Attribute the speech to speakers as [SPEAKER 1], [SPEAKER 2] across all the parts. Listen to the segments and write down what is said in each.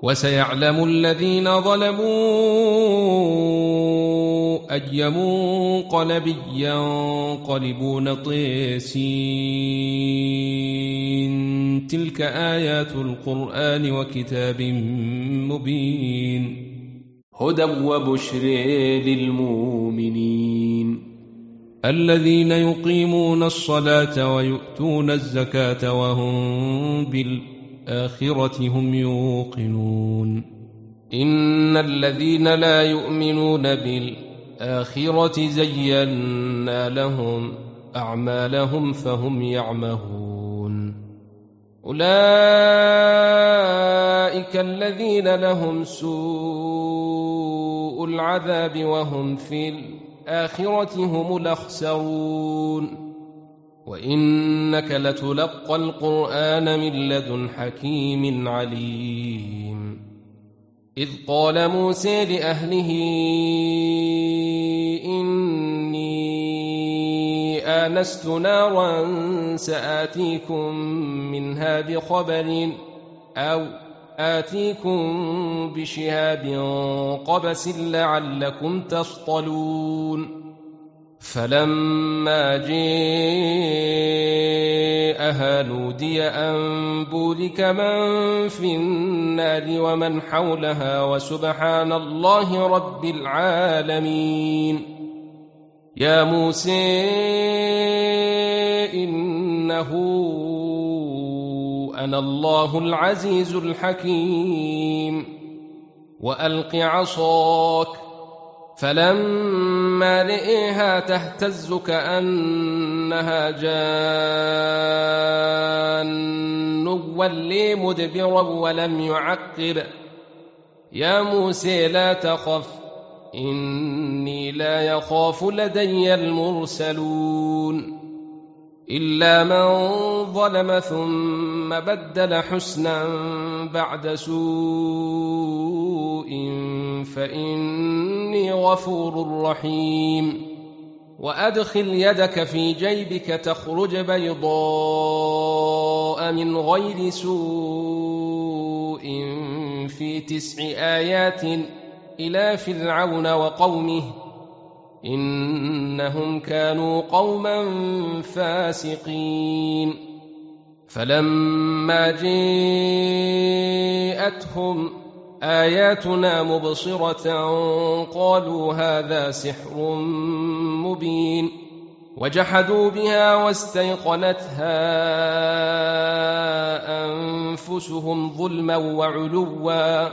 [SPEAKER 1] وسيعلم الذين ظلموا أي منقلب ينقلبون طيسين. تلك آيات القرآن وكتاب مبين.
[SPEAKER 2] هدى وبشر للمؤمنين
[SPEAKER 1] الذين يقيمون الصلاة ويؤتون الزكاة وهم بالآخرة هم يوقنون. إن الذين لا يؤمنون بالآخرة زينا لهم أعمالهم فهم يعمهون. أولئك الذين لهم سوء العذاب وهم في الآخرة هم الأخسرون. وإنك لتلقى القرآن من لدن حكيم عليم. إذ قال موسى لأهله إني آنست نارا سآتيكم منها بخبر أو آتيكم بشهاب قبس لعلكم تصطلون. فلما جاءها نودي أن بورك من في النار ومن حولها وسبحان الله رب العالمين. يا موسى إنه أنا الله العزيز الحكيم. وألق عصاك فلما رئيها تهتز كأنها جان ولي مدبرا ولم يعقب. يا موسى لا تخف إني لا يخاف لدي المرسلون. إلا من ظلم ثم بدل حسنا بعد سوء فإني غفور رحيم. وأدخل يدك في جيبك تخرج بيضاء من غير سوء في 9 آيات إلى فرعون وقومه إنهم كانوا قوما فاسقين. فلما جاءتهم آياتنا مبصرة قالوا هذا سحر مبين. وجحدوا بها واستيقنتها أنفسهم ظلما وعلوا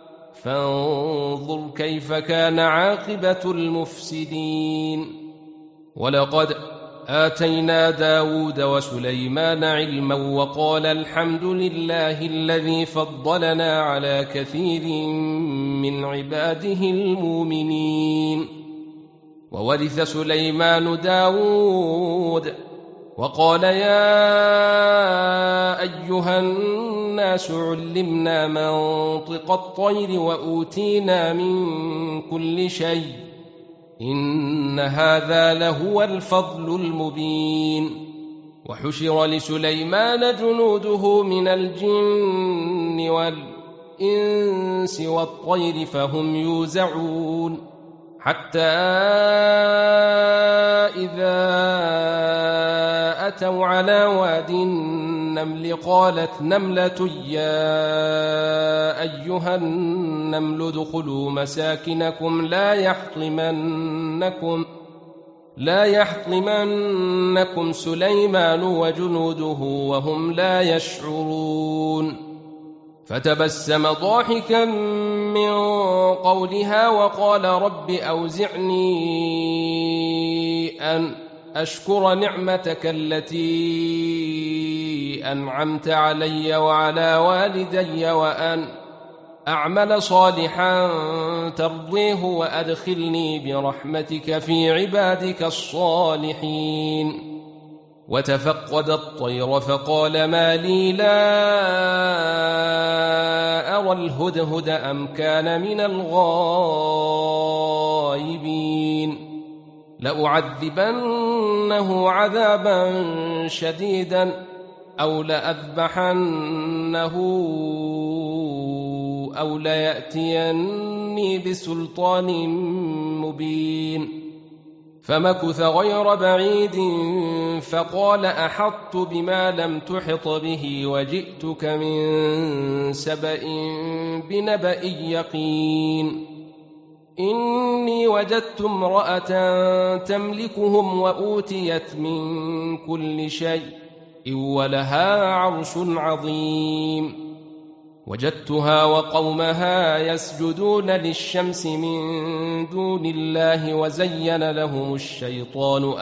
[SPEAKER 1] فانظر كيف كان عاقبة المفسدين. ولقد آتينا داود وسليمان علما وقال الحمد لله الذي فضلنا على كثير من عباده المؤمنين. وورث سليمان داود وقال يا أيها الناس علمنا منطق الطير وأوتينا من كل شيء إن هذا لهو الفضل المبين. وحشر لسليمان جنوده من الجن والإنس والطير فهم يوزعون حتى إذا أتوا على واد النمل قالت نملة يا أيها النمل ادخلوا مساكنكم لا يحطمنكم سليمان وجنوده وهم لا يشعرون. فتبسم ضاحكا من قولها وقال رب أوزعني أن أشكر نعمتك التي أنعمت علي وعلى والدي وأن أعمل صالحا ترضيه وأدخلني برحمتك في عبادك الصالحين. وتفقد الطير فقال ما لي لا أرى الهدهد أم كان من الغائبين. لأعذبنه عذابا شديدا أو لأذبحنه أو ليأتيني بسلطان مبين فمكث غير بعيد فقال أحطت بما لم تحط به وجئتك من سبأ بنبأ يقين إني وجدت امرأة تملكهم وأوتيت من كل شيء ولها عرش عظيم وجدتها وقومها يسجدون للشمس من دون الله وزين لهم الشيطان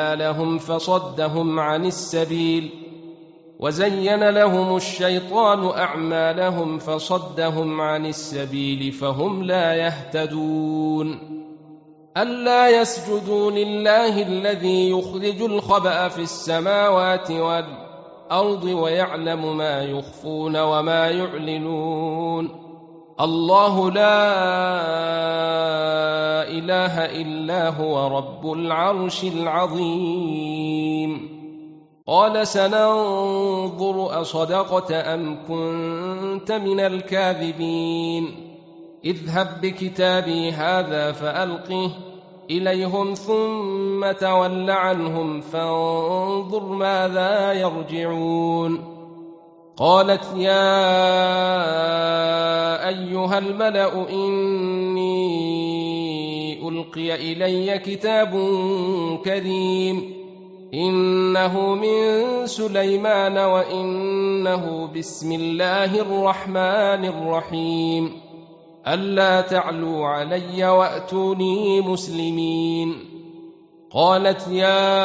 [SPEAKER 1] أعمالهم فصدهم عن السبيل فهم لا يهتدون ألا يسجدوا لله الذي يخرج الخبأ في السماوات والأرض ويعلم ما يخفون وما يعلنون الله لا إله إلا هو رب العرش العظيم قال سننظر أصدقت أم كنت من الكاذبين اذهب بكتابي هذا فألقه إليهم ثم تول عنهم فانظر ماذا يرجعون قالت يا أيها الملأ إني ألقي إلي كتاب كريم إنه من سليمان وإنه بسم الله الرحمن الرحيم ألا تعلوا علي وأتوني مسلمين قالت يا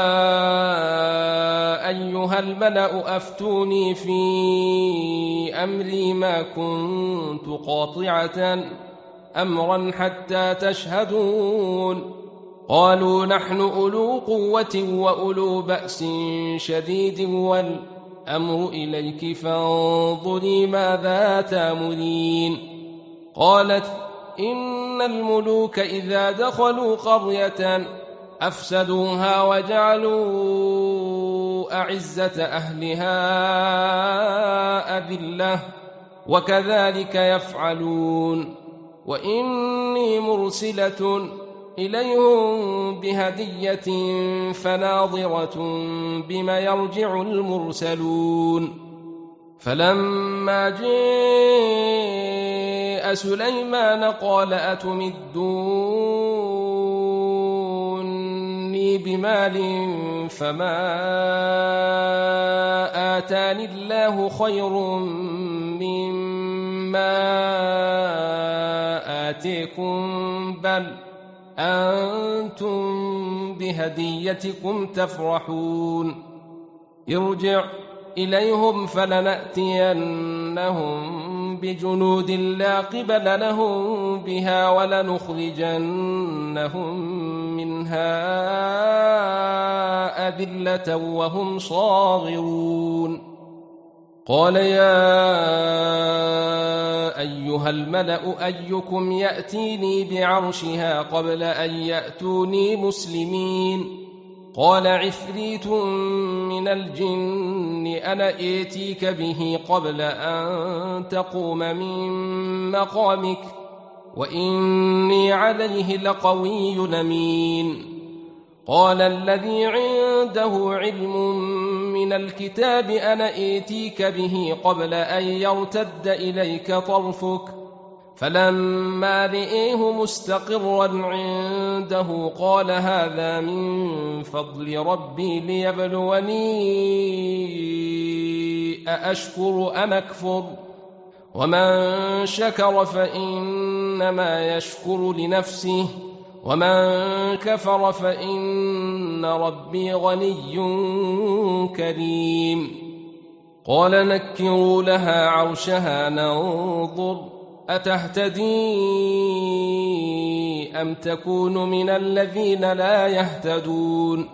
[SPEAKER 1] أيها الملأ أفتوني في أمري ما كنت قاطعة أمرا حتى تشهدون قالوا نحن أولو قوة وأولو بأس شديد والأمر إليك فانظري ماذا تأمرين قالت إن الملوك إذا دخلوا قرية أفسدوها وجعلوا أعزة أهلها أذلة وكذلك يفعلون وإني مرسلة إليهم بهدية فناظرة بما يرجع المرسلون فلما جاء سليمان قال أتمدوني بمال فما آتاني الله خير مما آتيكم بل أنتم بهديتكم تفرحون ارجع إليهم فلنأتينهم بجنود لا قبل لهم بها ولنخرجنهم منها أذلة وهم صاغرون قال يا أيها الملأ أيكم يأتيني بعرشها قبل أن يأتوني مسلمين قال عفريت من الجن أنا آتيك به قبل أن تقوم من مقامك وإني عليه لقوي أمين قال الذي عنده علم من الكتاب أنا آتيك به قبل أن يرتد إليك طرفك فلما رئيه مستقرا عنده قال هذا من فضل ربي ليبلوني أأشكر أم أكفر ومن شكر فإنما يشكر لنفسه ومن كفر فإن ربي غني كريم قال نكروا لها عرشها ننظر أتهتدي أم تكون من الذين لا يهتدون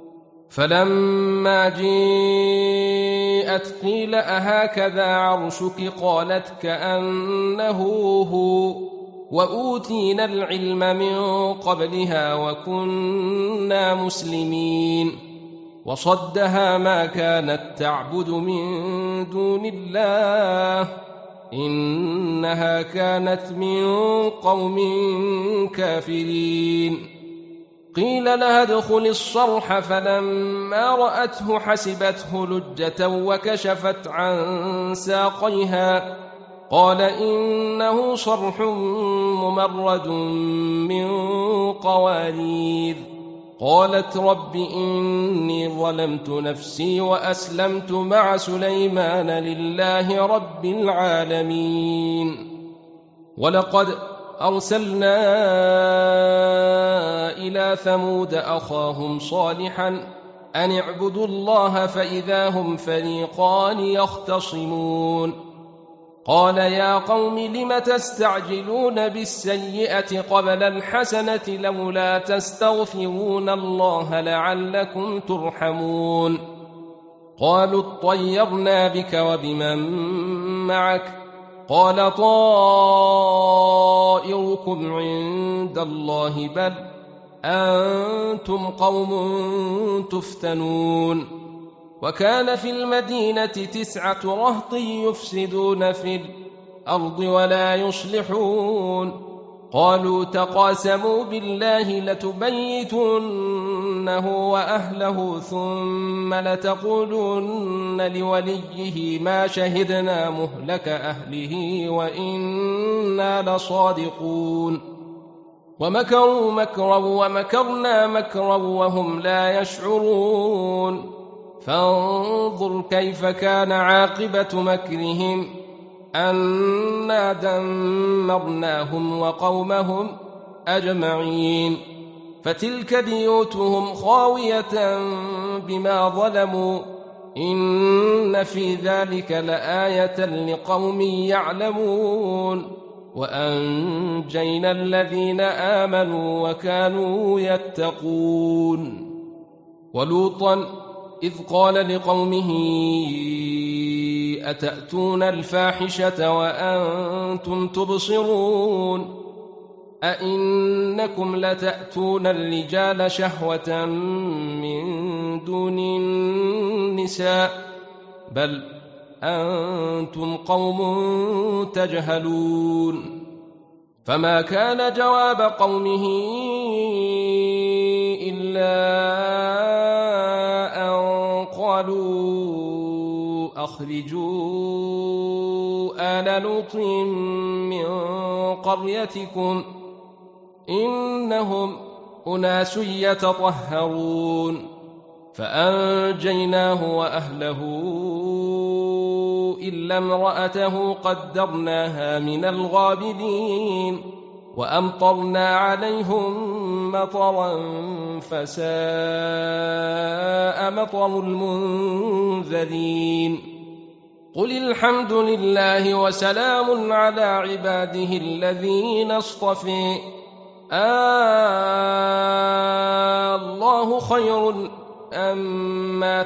[SPEAKER 1] فلما جاءت قيل أهكذا عرشك قالت كأنه هو وأوتينا العلم من قبلها وكنا مسلمين وصدها ما كانت تعبد من دون الله إنها كانت من قوم كافرين. قيل لها ادخل الصرح فلما رأته حسبته لجة وكشفت عن ساقيها قال إنه صرح ممرد من قوارير. قالت رب إني ظلمت نفسي وأسلمت مع سليمان لله رب العالمين. ولقد أرسلنا إلى ثمود أخاهم صالحا أن اعبدوا الله فإذا هم فريقان يختصمون. قال يا قوم لم تستعجلون بالسيئة قبل الحسنة لولا تستغفرون الله لعلكم ترحمون. قالوا اطيرنا بك وبمن معك قال طائركم عند الله بل أنتم قوم تفتنون. وكان في المدينة 9 رهط يفسدون في الأرض ولا يصلحون. قالوا تقاسموا بالله لتبيتنه وأهله ثم لتقولن لوليه ما شهدنا مهلك أهله وإنا لصادقون. ومكروا مكرا ومكرنا مكرا وهم لا يشعرون. فانظر كيف كان عاقبة مكرهم أنا دمرناهم وقومهم أجمعين. فتلك بيوتهم خاوية بما ظلموا إن في ذلك لآية لقوم يعلمون. وأنجينا الذين آمنوا وكانوا يتقون. ولوطا إذ قال لقومه أتأتون الفاحشة وأنتم تبصرون أئنكم لتأتون الرجال شهوة من دون النساء بل أنتم قوم تجهلون. فما كان جواب قومه إلا قالوا أخرجوا آل لوط من قريتكم إنهم أناس يتطهرون. فأنجيناه وأهله إلا امرأته قدرناها من الغابرين. وأمطرنا عليهم مطرا فساء مطر المنذرين. قل الحمد لله وسلام على عباده الذين اصطفى الله خير أما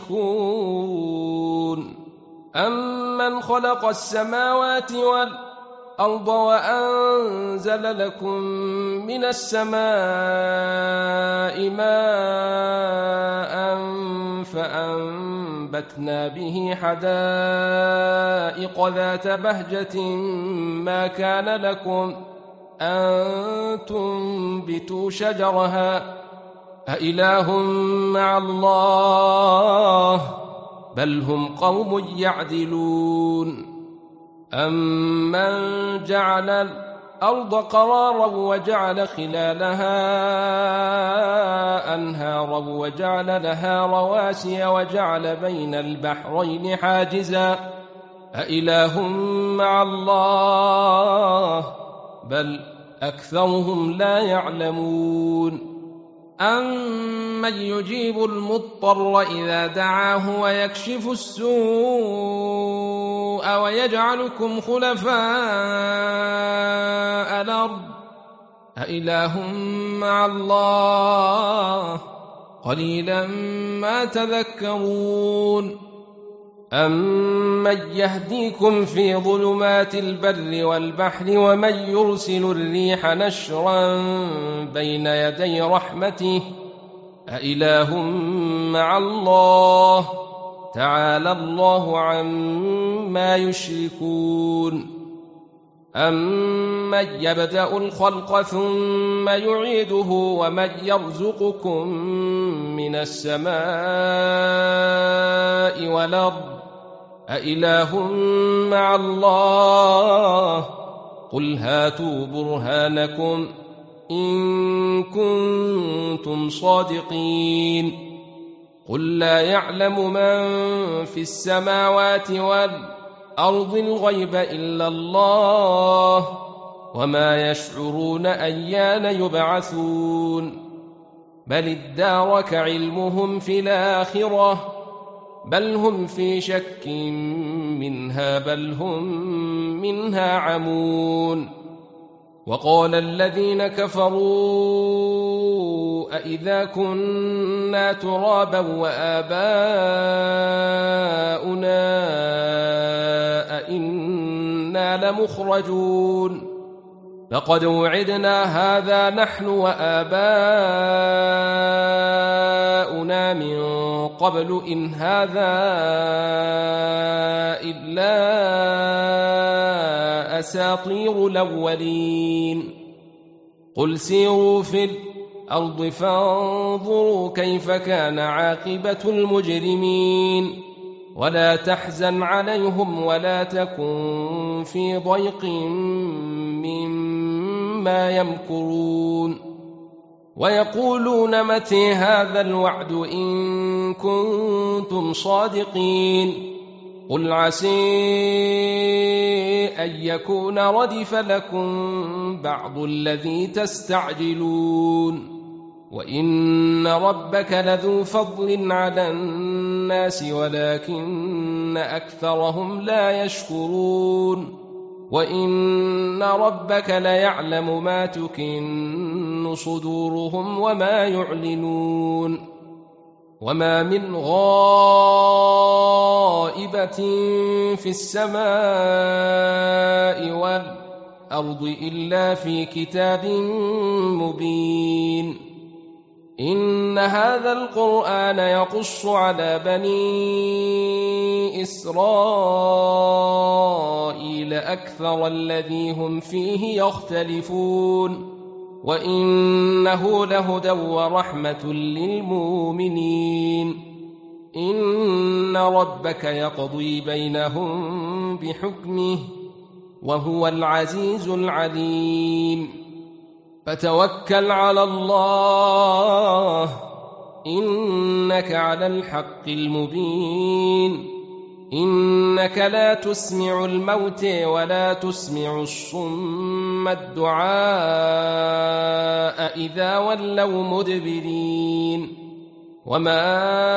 [SPEAKER 1] تشركون. أمن خلق السماوات والأرض وأنزل لكم من السماء ماء فأنبتنا به حدائق ذات بهجة ما كان لكم أن تنبتوا شجرها أإله مع الله بل هم قوم يعدلون. أمن جعل الأرض قرارا وجعل خلالها أنهارا وجعل لها رواسي وجعل بين البحرين حاجزا أإله مع الله بل أكثرهم لا يعلمون. أمن يجيب المضطر إذا دعاه ويكشف السوء ويجعلكم خلفاء الأرض أإله مع الله قليلا ما تذكرون. أمن يهديكم في ظلمات البر والبحر ومن يرسل الريح نشرا بين يدي رحمته أإله مع الله تعالى الله عما يشركون أمن يبدأ الخلق ثم يعيده ومن يرزقكم من السماء والأرض أإله مع الله قل هاتوا برهانكم إن كنتم صادقين قل لا يعلم من في السماوات والأرض الغيب إلا الله وما يشعرون أيان يبعثون بل ادارك علمهم في الآخرة بل هم في شك منها بل هم منها عمون وقال الذين كفروا أإذا كنا ترابا وآباؤنا أإنا لمخرجون لقد وعدنا هذا نحن وآباؤنا من قبل إن هذا إلا أساطير الأولين قل سيروا في الأرض فانظروا كيف كان عاقبة المجرمين ولا تحزن عليهم ولا تكن في ضيق مما يمكرون ويقولون متى هذا الوعد إن كنتم صادقين قل عسى أن يكون ردف لكم بعض الذي تستعجلون وإن ربك لذو فضل على الناس ولكن أكثرهم لا يشكرون وإن ربك ليعلم ما تكن صدورهم وما يعلنون وما من غائبة في السماء والأرض إلا في كتاب مبين إن هذا القرآن يقص على بني إسرائيل أكثر الذي هم فيه يختلفون وإنه لهدى ورحمة للمؤمنين إن ربك يقضي بينهم بحكمه وهو العزيز العليم فتوكل على الله إنك على الحق المبين إنك لا تسمع الموت ولا تسمع الصم الدعاء إذا ولوا مدبرين وما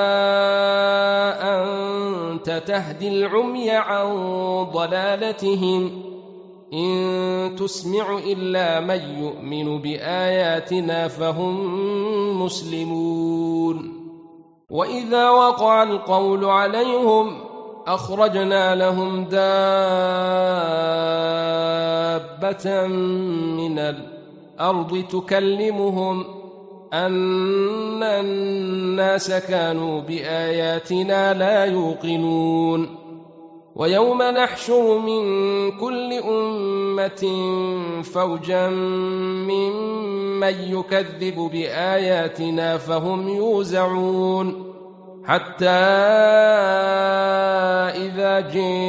[SPEAKER 1] أنت تهدي العمي عن ضلالتهم إن تسمع إلا من يؤمن بآياتنا فهم مسلمون وإذا وقع القول عليهم أخرجنا لهم دابة من الأرض تكلمهم أن الناس كانوا بآياتنا لا يوقنون ويوم نحشر من كل أمة فوجا ممن يكذب بآياتنا فهم يوزعون حتى إذا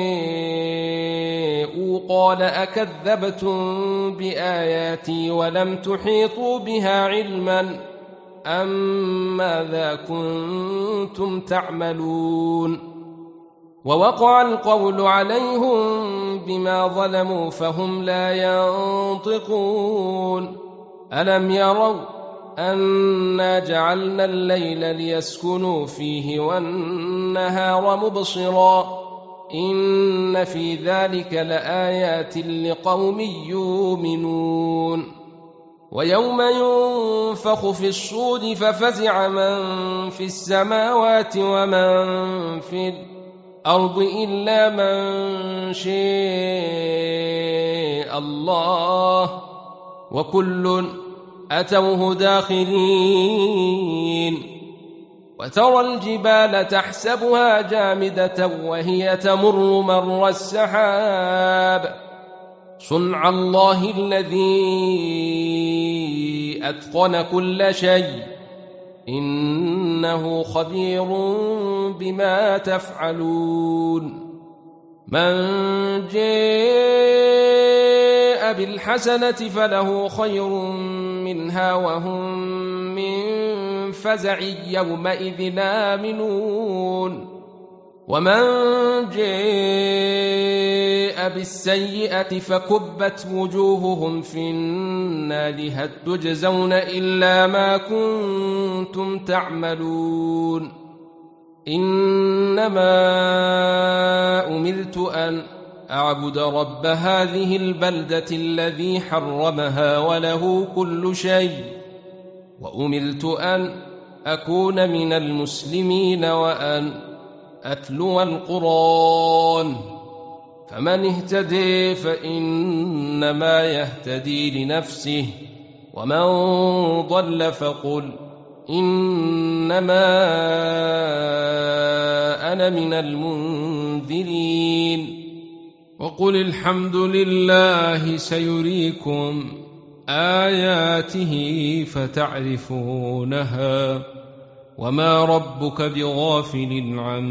[SPEAKER 1] جاءوا قال أكذبتم بآياتي ولم تحيطوا بها علما أم ماذا كنتم تعملون ووقع القول عليهم بما ظلموا فهم لا ينطقون ألم يروا أنا جعلنا الليل ليسكنوا فيه والنهار مبصرا إن في ذلك لآيات لقوم يؤمنون ويوم ينفخ في الصور ففزع من في السماوات ومن في الأرض إلا من شاء الله وكل أتوه داخرين وترى الجبال تحسبها جامدة وهي تمر مر السحاب صنع الله الذي أتقن كل شيء إنه خبير بما تفعلون من جاء بالحسنة فله خير منها وهم من فزع يومئذ آمنون ومن جاء بالسيئة فكبت وجوههم في النار هل تجزون إلا ما كنتم تعملون إنما أمرت أن أعبد رب هذه البلدة الذي حرمها وله كل شيء وأمرت أن أكون من المسلمين وأن أتلو القرآن فمن اهتدي فإنما يهتدي لنفسه ومن ضل فقل إنما أنا من المنذرين وقل الحمد لله سيريكم آياته فتعرفونها وما ربك بغافل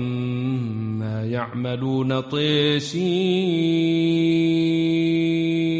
[SPEAKER 1] عما يعملون طيسين